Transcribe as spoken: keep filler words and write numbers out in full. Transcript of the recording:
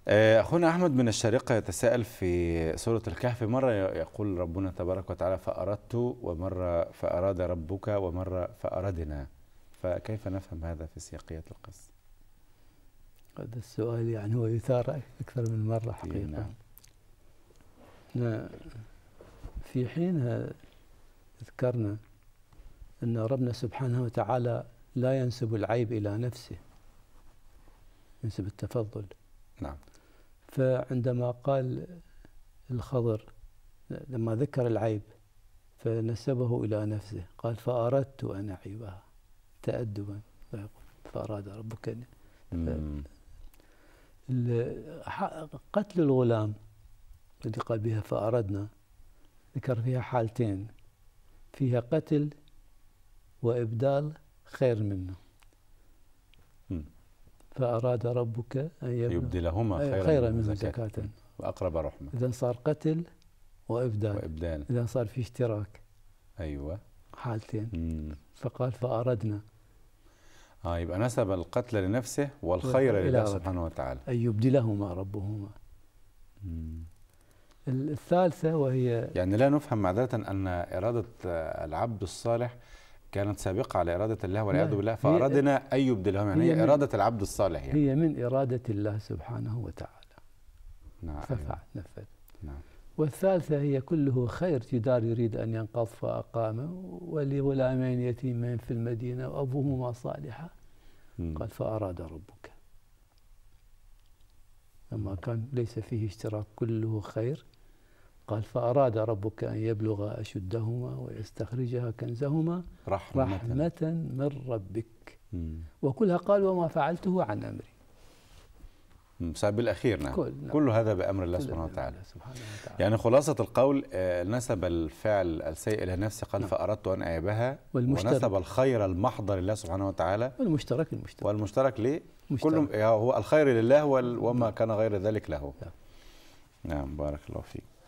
أخونا أحمد من الشارقة يتساءل في سورة الكهف، مرة يقول ربنا تبارك وتعالى فأردت، ومرة فأراد ربك، ومرة فأردنا، فكيف نفهم هذا في سياقية القصة؟ هذا السؤال يعني هو يثار أكثر من مرة حقيقة. نعم. في حينها ذكرنا أن ربنا سبحانه وتعالى لا ينسب العيب إلى نفسه، ينسب التفضل. نعم. فعندما قال الخضر لما ذكر العيب فنسبه إلى نفسه، قال فأردت أن أعيبها تأدبا، فأراد ربك. قتل الغلام الذي قال بها فأردنا ذكر فيها حالتين، فيها قتل وإبدال خير منه. م. فأراد ربك أن يبدلهما خيرا, خيرا منه زكاة وأقرب رحمة. إذا صار قتل وإبدال, وإبدال. إذا صار في اشتراك. أيوة. حالتين. مم. فقال فأردنا. آه يبقى نسب القتل لنفسه والخير لله سبحانه وتعالى. أن يبدلهما ربهما. مم. الثالثة وهي يعني لا نفهم معذرة أن إرادة العبد الصالح كانت سابقة على إرادة الله والعياذ بالله، فأرادنا أن يبدلهم، يعني هي إرادة العبد الصالح يعني. هي من إرادة الله سبحانه وتعالى. نعم. ففعل نفذ. نعم. والثالثة هي كله خير، جدار يريد أن ينقض فأقامه، ولغلامين يتيمين في المدينة وأبوهما صالحا، قال فأراد ربك. لما كان ليس فيه اشتراك كله خير، قال فأراد ربك أن يبلغ أشدهما ويستخرجها كنزهما رحمة, رحمة من ربك. مم. وكلها قال وما فعلته عن أمري. بسبب الأخير. نعم. كل, نعم. كل هذا بأمر الله سبحانه وتعالى. سبحانه وتعالى. يعني خلاصة القول آه نسب الفعل السيء إلى نفسه، قال نعم. فأردت أن أعيبها، ونسب الخير المحض لله سبحانه وتعالى، والمشترك المشترك والمشترك ليه؟ كل هو الخير لله وما كان غير ذلك له. نعم. نعم. بارك الله فيك.